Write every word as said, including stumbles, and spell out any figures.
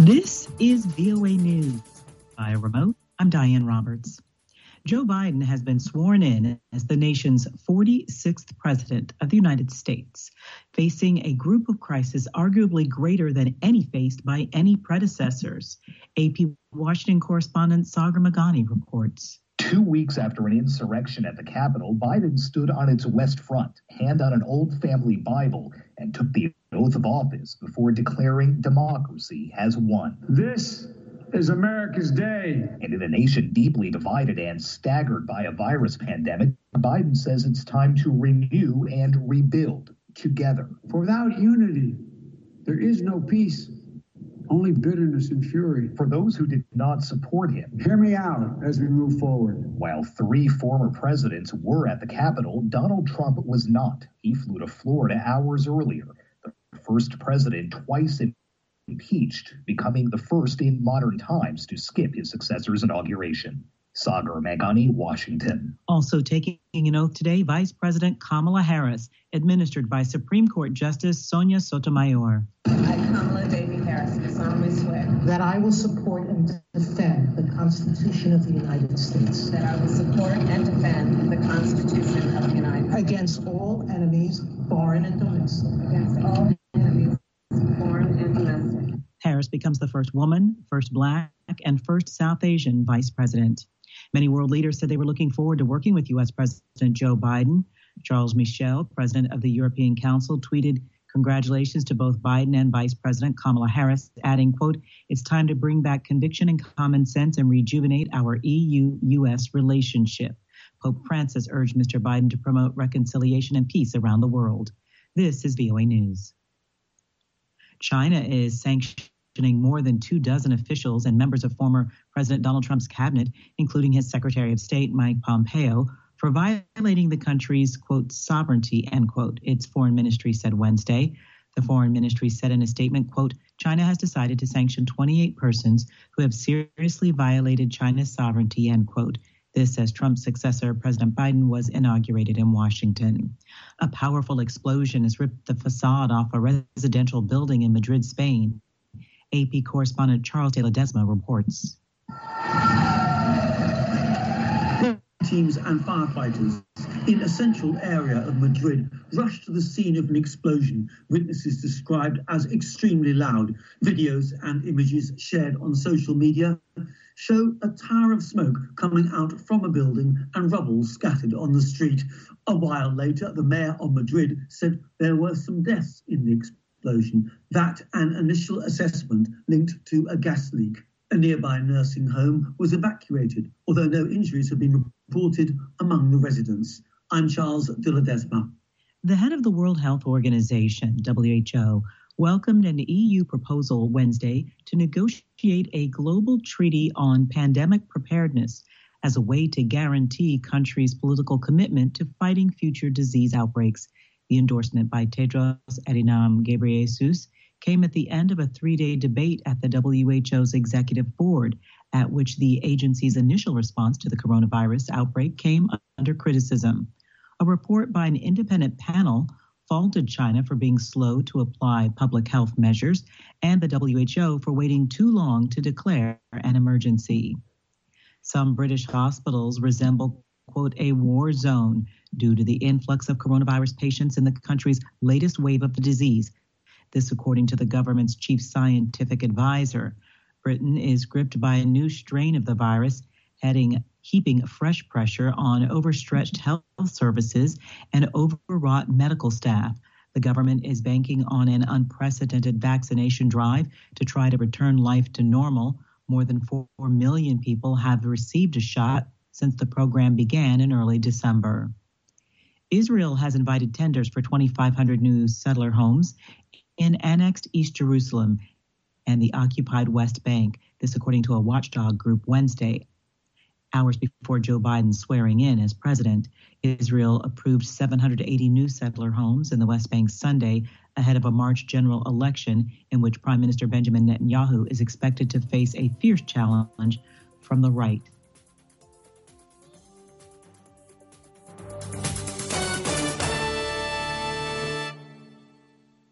This is V O A News. Via remote, I'm Diane Roberts. Joe Biden has been sworn in as the nation's forty-sixth president of the United States, facing a group of crises arguably greater than any faced by any predecessors. A P Washington correspondent Sagar Meghani reports. Two weeks after an insurrection at the Capitol, Biden stood on its West Front, hand on an old family Bible, and took the oath of office before declaring democracy has won. This is America's day. And in a nation deeply divided and staggered by a virus pandemic, Biden says it's time to renew and rebuild together. For without unity, there is no peace. Only bitterness and fury. For those who did not support him, hear me out as we move forward. While three former presidents were at the Capitol, Donald Trump was not. He flew to Florida hours earlier. The first president twice impeached, becoming the first in modern times to skip his successor's inauguration. Sagar Meghani, Washington. Also taking an oath today, Vice President Kamala Harris, administered by Supreme Court Justice Sonia Sotomayor. I, Kamala Devi Harris, do solemnly swear that I will support and defend the Constitution of the United States. That I will support and defend the Constitution of the United States. Against all enemies, foreign and domestic. Against all enemies, foreign and domestic. Harris becomes the first woman, first Black, and first South Asian vice president. Many world leaders said they were looking forward to working with U S. President Joe Biden. Charles Michel, president of the European Council, tweeted congratulations to both Biden and Vice President Kamala Harris, adding, quote, "It's time to bring back conviction and common sense and rejuvenate our E U U S relationship." Pope Francis urged Mister Biden to promote reconciliation and peace around the world. This is V O A News. China is sanctioning more than two dozen officials and members of former President Donald Trump's cabinet, including his Secretary of State, Mike Pompeo, for violating the country's, quote, sovereignty, end quote, its foreign ministry said Wednesday. The foreign ministry said in a statement, quote, China has decided to sanction twenty-eight persons who have seriously violated China's sovereignty, end quote. This as Trump's successor, President Biden, was inaugurated in Washington. A powerful explosion has ripped the facade off a residential building in Madrid, Spain. A P correspondent Charles de Ledesma reports. Teams and firefighters in a central area of Madrid rushed to the scene of an explosion witnesses described as extremely loud. Videos and images shared on social media show a tower of smoke coming out from a building and rubble scattered on the street. A while later, the mayor of Madrid said there were some deaths in the explosion, that an initial assessment linked to a gas leak. A nearby nursing home was evacuated, although no injuries have been reported among the residents. I'm Charles de Ledesma. The head of the World Health Organization, W H O, welcomed an E U proposal Wednesday to negotiate a global treaty on pandemic preparedness as a way to guarantee countries' political commitment to fighting future disease outbreaks. The endorsement by Tedros Adhanom Ghebreyesus came at the end of a three-day debate at the W H O's executive board, at which the agency's initial response to the coronavirus outbreak came under criticism. A report by an independent panel faulted China for being slow to apply public health measures and the W H O for waiting too long to declare an emergency. Some British hospitals resemble, quote, a war zone due to the influx of coronavirus patients in the country's latest wave of the disease. This, according to the government's chief scientific advisor. Britain is gripped by a new strain of the virus, heading, heaping fresh pressure on overstretched health services and overwrought medical staff. The government is banking on an unprecedented vaccination drive to try to return life to normal. More than four million people have received a shot since the program began in early December. Israel has invited tenders for twenty-five hundred new settler homes in annexed East Jerusalem and the occupied West Bank. This according to a watchdog group Wednesday. Hours before Joe Biden's swearing in as president, Israel approved seven hundred eighty new settler homes in the West Bank Sunday ahead of a March general election in which Prime Minister Benjamin Netanyahu is expected to face a fierce challenge from the right.